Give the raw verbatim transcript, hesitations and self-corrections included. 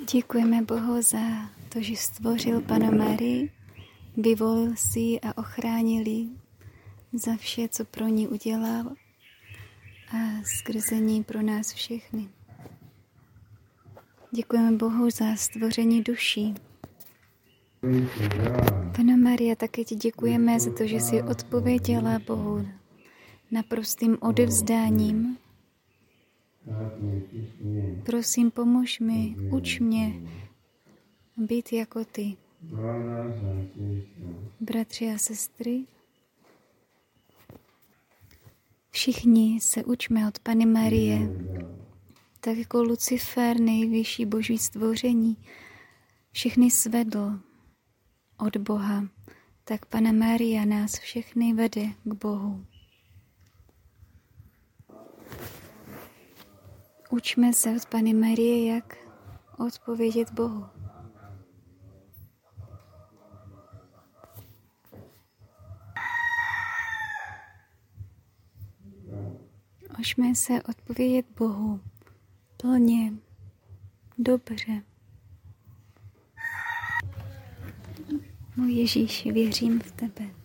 Děkujeme Bohu za to, že stvořil Pannu Marii, vyvolil si ji a ochránil ji za vše, co pro ní udělal a skrze ní pro nás všechny. Děkujeme Bohu za stvoření duší. Panna Maria, také ti děkujeme za to, že jsi odpověděla Bohu naprostým odevzdáním. Prosím, pomož mi, uč mě být jako ty. Bratři a sestry, všichni se učme od Panny Marie, tak jako Lucifer, nejvyšší boží stvoření, všechny svedl od Boha, tak Panna Maria nás všechny vede k Bohu. Učme se od Panny Marie, jak odpovědět Bohu. Učme se odpovědět Bohu plně, dobře. Můj Ježíši, věřím v tebe.